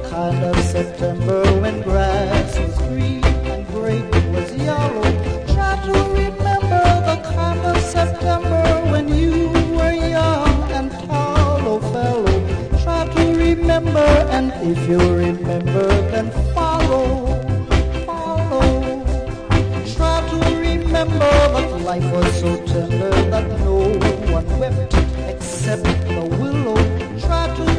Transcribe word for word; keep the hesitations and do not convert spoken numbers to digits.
kind of September when grass was green and grape was yellow. Try to remember the kind of September when you were young and tall, oh fellow. Try to remember, and if you remember, then follow, follow. Try to remember that life was so tender that no one wept except the willow. Try to